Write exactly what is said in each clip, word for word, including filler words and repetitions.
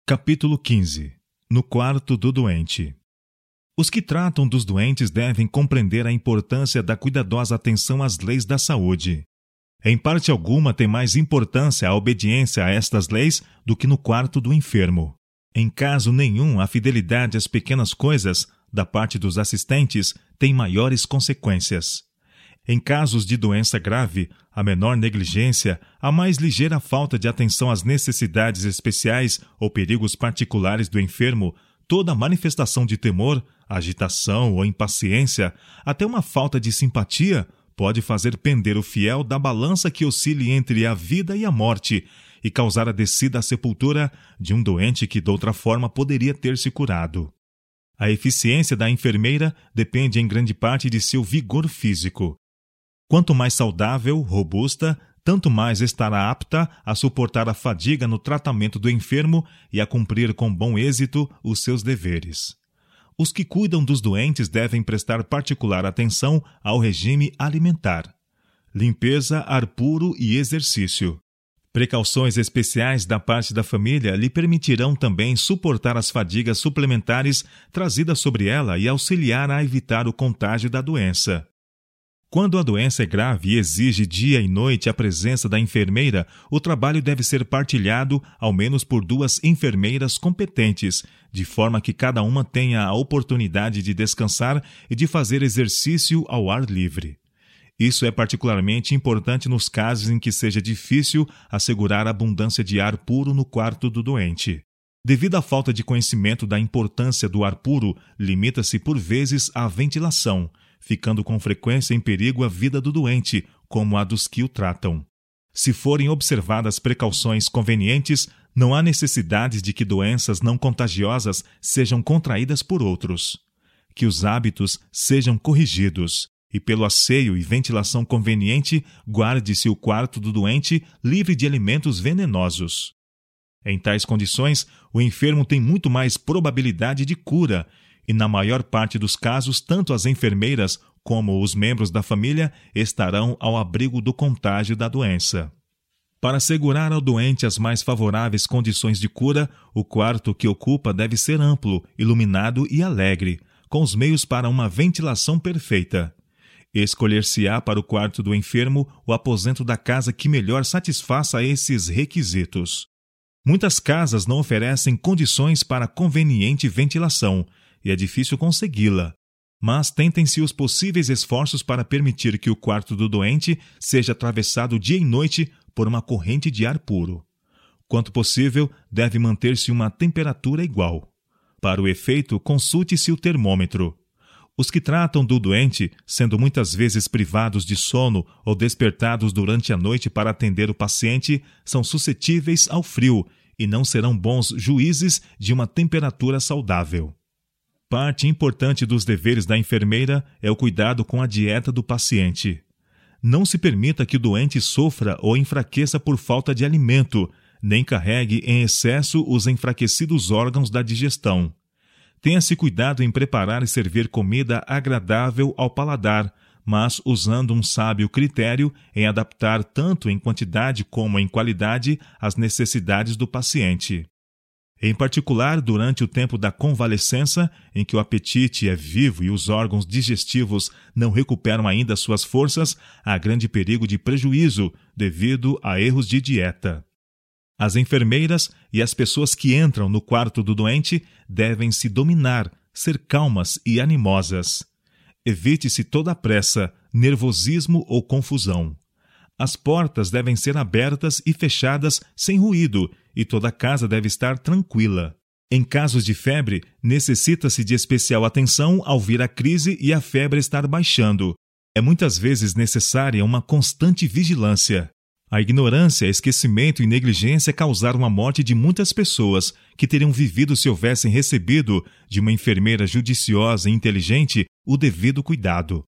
Capítulo quinze. No quarto do doente. Os que tratam dos doentes devem compreender a importância da cuidadosa atenção às leis da saúde. Em parte alguma tem mais importância a obediência a estas leis do que no quarto do enfermo. Em caso nenhum, a fidelidade às pequenas coisas, da parte dos assistentes, tem maiores consequências. Em casos de doença grave, a menor negligência, a mais ligeira falta de atenção às necessidades especiais ou perigos particulares do enfermo, toda manifestação de temor, agitação ou impaciência, até uma falta de simpatia, pode fazer pender o fiel da balança que oscile entre a vida e a morte e causar a descida à sepultura de um doente que de outra forma poderia ter se curado. A eficiência da enfermeira depende em grande parte de seu vigor físico. Quanto mais saudável, robusta, tanto mais estará apta a suportar a fadiga no tratamento do enfermo e a cumprir com bom êxito os seus deveres. Os que cuidam dos doentes devem prestar particular atenção ao regime alimentar, limpeza, ar puro e exercício. Precauções especiais da parte da família lhe permitirão também suportar as fadigas suplementares trazidas sobre ela e auxiliar a evitar o contágio da doença. Quando a doença é grave e exige dia e noite a presença da enfermeira, o trabalho deve ser partilhado ao menos por duas enfermeiras competentes, de forma que cada uma tenha a oportunidade de descansar e de fazer exercício ao ar livre. Isso é particularmente importante nos casos em que seja difícil assegurar abundância de ar puro no quarto do doente. Devido à falta de conhecimento da importância do ar puro, limita-se por vezes à ventilação, ficando com frequência em perigo a vida do doente, como a dos que o tratam. Se forem observadas precauções convenientes, não há necessidade de que doenças não contagiosas sejam contraídas por outros. Que os hábitos sejam corrigidos, e pelo asseio e ventilação conveniente, guarde-se o quarto do doente livre de alimentos venenosos. Em tais condições, o enfermo tem muito mais probabilidade de cura, e na maior parte dos casos, tanto as enfermeiras como os membros da família estarão ao abrigo do contágio da doença. Para assegurar ao doente as mais favoráveis condições de cura, o quarto que ocupa deve ser amplo, iluminado e alegre, com os meios para uma ventilação perfeita. Escolher-se-á para o quarto do enfermo o aposento da casa que melhor satisfaça esses requisitos. Muitas casas não oferecem condições para conveniente ventilação, e é difícil consegui-la, mas tentem-se os possíveis esforços para permitir que o quarto do doente seja atravessado dia e noite por uma corrente de ar puro. Quanto possível, deve manter-se uma temperatura igual. Para o efeito, consulte-se o termômetro. Os que tratam do doente, sendo muitas vezes privados de sono ou despertados durante a noite para atender o paciente, são suscetíveis ao frio e não serão bons juízes de uma temperatura saudável. Parte importante dos deveres da enfermeira é o cuidado com a dieta do paciente. Não se permita que o doente sofra ou enfraqueça por falta de alimento, nem carregue em excesso os enfraquecidos órgãos da digestão. Tenha-se cuidado em preparar e servir comida agradável ao paladar, mas usando um sábio critério em adaptar tanto em quantidade como em qualidade as necessidades do paciente. Em particular, durante o tempo da convalescença, em que o apetite é vivo e os órgãos digestivos não recuperam ainda suas forças, há grande perigo de prejuízo devido a erros de dieta. As enfermeiras e as pessoas que entram no quarto do doente devem se dominar, ser calmas e animosas. Evite-se toda pressa, nervosismo ou confusão. As portas devem ser abertas e fechadas sem ruído, e toda a casa deve estar tranquila. Em casos de febre, necessita-se de especial atenção ao vir a crise e a febre estar baixando. É muitas vezes necessária uma constante vigilância. A ignorância, esquecimento e negligência causaram a morte de muitas pessoas que teriam vivido se houvessem recebido, de uma enfermeira judiciosa e inteligente, o devido cuidado.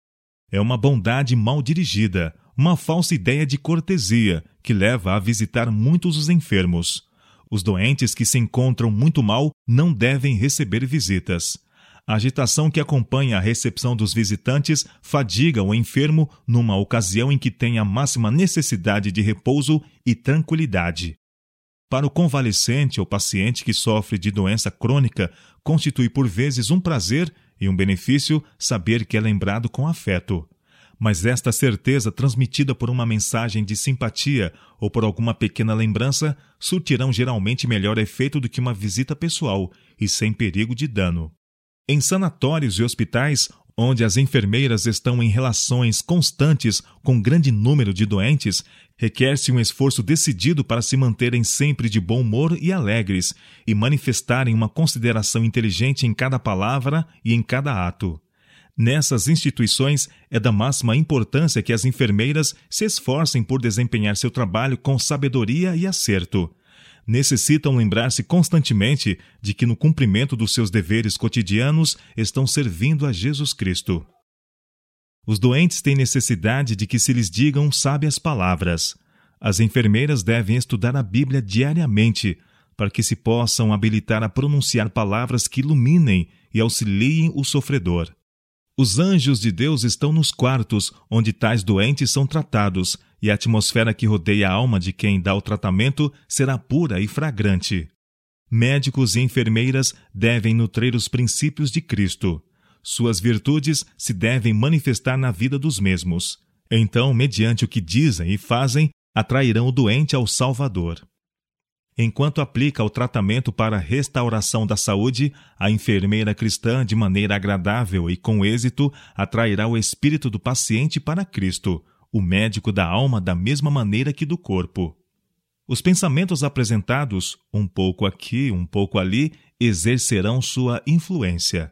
É uma bondade mal dirigida, uma falsa ideia de cortesia, que leva a visitar muitos os enfermos. Os doentes que se encontram muito mal não devem receber visitas. A agitação que acompanha a recepção dos visitantes fadiga o enfermo numa ocasião em que tem a máxima necessidade de repouso e tranquilidade. Para o convalescente ou paciente que sofre de doença crônica, constitui por vezes um prazer e um benefício saber que é lembrado com afeto. Mas esta certeza, transmitida por uma mensagem de simpatia ou por alguma pequena lembrança, surtirão geralmente melhor efeito do que uma visita pessoal e sem perigo de dano. Em sanatórios e hospitais, onde as enfermeiras estão em relações constantes com um grande número de doentes, requer-se um esforço decidido para se manterem sempre de bom humor e alegres e manifestarem uma consideração inteligente em cada palavra e em cada ato. Nessas instituições, é da máxima importância que as enfermeiras se esforcem por desempenhar seu trabalho com sabedoria e acerto. Necessitam lembrar-se constantemente de que no cumprimento dos seus deveres cotidianos estão servindo a Jesus Cristo. Os doentes têm necessidade de que se lhes digam sábias palavras. As enfermeiras devem estudar a Bíblia diariamente, para que se possam habilitar a pronunciar palavras que iluminem e auxiliem o sofredor. Os anjos de Deus estão nos quartos onde tais doentes são tratados, e a atmosfera que rodeia a alma de quem dá o tratamento será pura e fragrante. Médicos e enfermeiras devem nutrir os princípios de Cristo. Suas virtudes se devem manifestar na vida dos mesmos. Então, mediante o que dizem e fazem, atrairão o doente ao Salvador. Enquanto aplica o tratamento para a restauração da saúde, a enfermeira cristã, de maneira agradável e com êxito, atrairá o espírito do paciente para Cristo, o médico da alma, da mesma maneira que do corpo. Os pensamentos apresentados, um pouco aqui, um pouco ali, exercerão sua influência.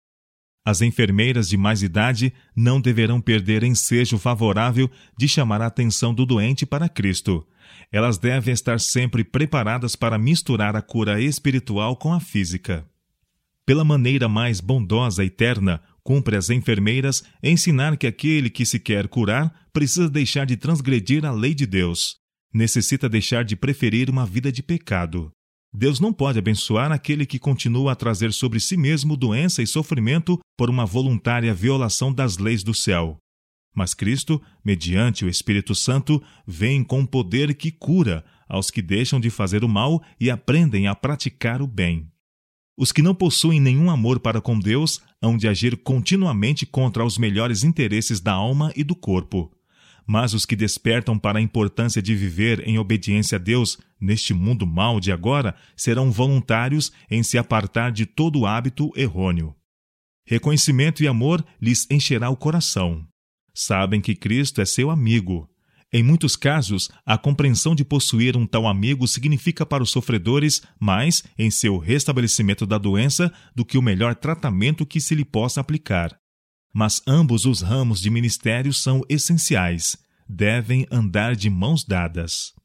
As enfermeiras de mais idade não deverão perder ensejo favorável de chamar a atenção do doente para Cristo. Elas devem estar sempre preparadas para misturar a cura espiritual com a física. Pela maneira mais bondosa e terna, cumpre às enfermeiras ensinar que aquele que se quer curar precisa deixar de transgredir a lei de Deus. Necessita deixar de preferir uma vida de pecado. Deus não pode abençoar aquele que continua a trazer sobre si mesmo doença e sofrimento por uma voluntária violação das leis do céu. Mas Cristo, mediante o Espírito Santo, vem com poder que cura aos que deixam de fazer o mal e aprendem a praticar o bem. Os que não possuem nenhum amor para com Deus hão de agir continuamente contra os melhores interesses da alma e do corpo. Mas os que despertam para a importância de viver em obediência a Deus neste mundo mau de agora serão voluntários em se apartar de todo hábito errôneo. Reconhecimento e amor lhes encherá o coração. Sabem que Cristo é seu amigo. Em muitos casos, a compreensão de possuir um tal amigo significa para os sofredores mais em seu restabelecimento da doença do que o melhor tratamento que se lhe possa aplicar. Mas ambos os ramos de ministério são essenciais. Devem andar de mãos dadas.